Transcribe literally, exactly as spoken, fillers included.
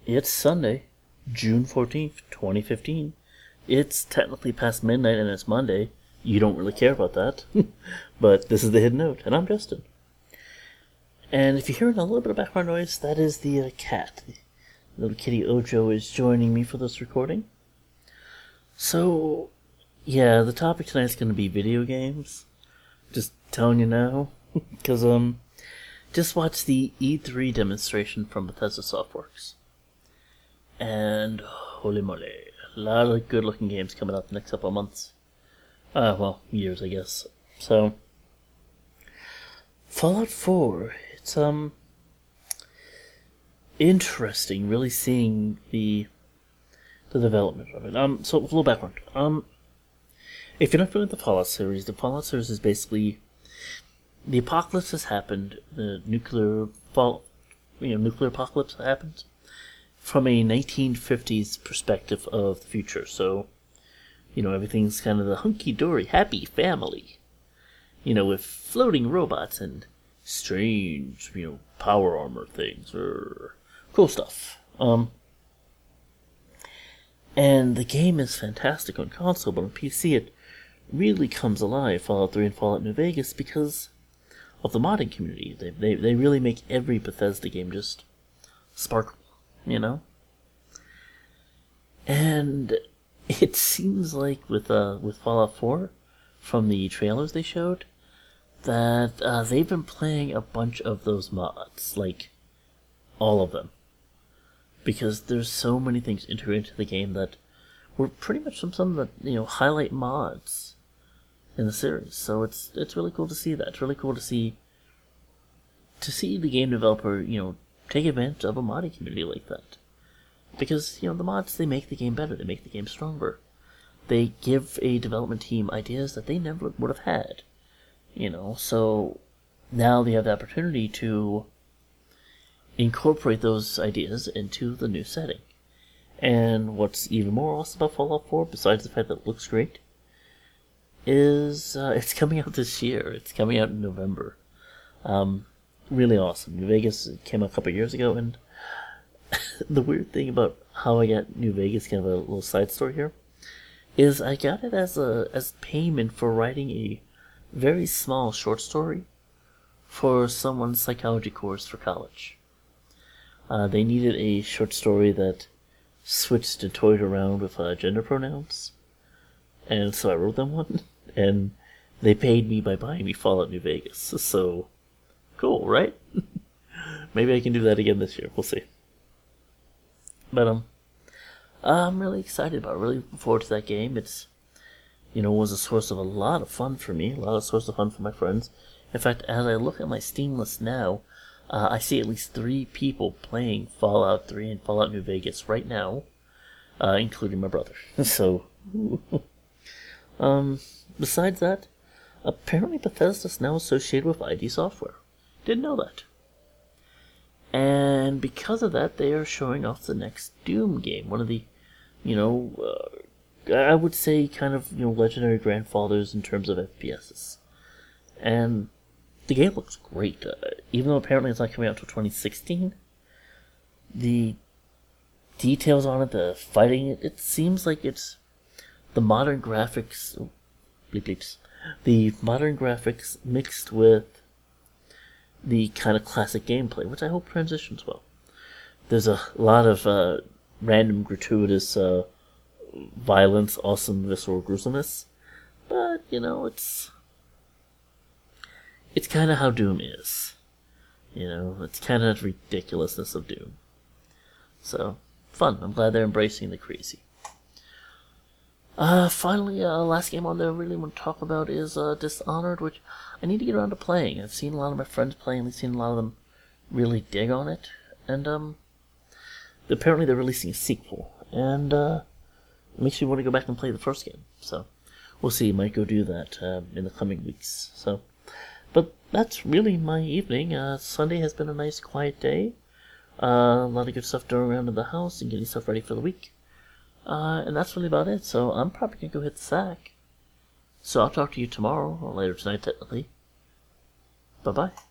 It's Sunday, June fourteenth, twenty fifteen. It's technically past midnight and it's Monday. You don't really care about that. But this is the Hidden Note, and I'm Justin. And if you're hearing a little bit of background noise, that is the uh, cat. The little kitty Ojo is joining me for this recording. So, yeah, the topic tonight is going to be video games. Just telling you now. Because, um, just watched the E three demonstration from Bethesda Softworks. And, holy moly, a lot of good looking games coming out the next couple of months. Uh, well, years, I guess. So, Fallout four, it's, um, interesting, really seeing the, the development of it. Um, so, a little background. Um, if you're not familiar with the Fallout series, the Fallout series is basically, the apocalypse has happened, the nuclear fall, you know, nuclear apocalypse happened, from a nineteen fifties perspective of the future. So, you know, everything's kind of the hunky-dory, happy family. You know, with floating robots and strange, you know, power armor things. Or cool stuff. Um, and the game is fantastic on console, but on P C it really comes alive, Fallout three and Fallout New Vegas, because of the modding community. They, they, they really make every Bethesda game just sparkle. You know? And it seems like with uh with Fallout four, from the trailers they showed, that uh, they've been playing a bunch of those mods. Like, all of them. Because there's so many things integrated into the game that were pretty much some, some that, you know, highlight mods in the series. So it's it's really cool to see that. It's really cool to see to see the game developer, you know, take advantage of a modding community like that. Because, you know, the mods, they make the game better, they make the game stronger. They give a development team ideas that they never would have had. You know, so now they have the opportunity to incorporate those ideas into the new setting. And what's even more awesome about Fallout four, besides the fact that it looks great, is uh, it's coming out this year. It's coming out in November. Um... Really awesome. New Vegas came out a couple of years ago, and the weird thing about how I got New Vegas, kind of a little side story here, is I got it as a as payment for writing a very small short story for someone's psychology course for college. Uh, they needed a short story that switched and toyed around with uh, gender pronouns, and so I wrote them one, and they paid me by buying me Fallout New Vegas, so cool, right? Maybe I can do that again this year. We'll see. But, um, I'm really excited about it. Really looking forward to that game. It's, you know, was a source of a lot of fun for me. A lot of source of fun for my friends. In fact, as I look at my Steam list now, uh, I see at least three people playing Fallout three and Fallout New Vegas right now, uh, including my brother. So, um, besides that, apparently Bethesda's now associated with I D Software. Didn't know that. And because of that, they are showing off the next Doom game. One of the, you know, uh, I would say kind of, you know, legendary grandfathers in terms of F P Ss. And the game looks great. Uh, even though apparently it's not coming out until twenty sixteen, the details on it, the fighting, it, it seems like it's the modern graphics, oh, bleep bleeps, the modern graphics mixed with the kind of classic gameplay, which I hope transitions well. There's a lot of uh, random, gratuitous uh, violence, awesome, visceral gruesomeness, but, you know, it's it's kind of how Doom is. You know, it's kind of ridiculousness of Doom. So, fun. I'm glad they're embracing the crazy. Uh, finally, uh, last game on there I really want to talk about is uh, Dishonored, which I need to get around to playing. I've seen a lot of my friends playing, I've seen a lot of them really dig on it, and um, apparently they're releasing a sequel, and uh, it makes me want to go back and play the first game, so we'll see, might go do that uh, in the coming weeks, so, but that's really my evening. uh, Sunday has been a nice quiet day, uh, a lot of good stuff doing around in the house and getting stuff ready for the week. Uh, and that's really about it, so I'm probably going to go hit the sack. So I'll talk to you tomorrow, or later tonight technically. Bye-bye.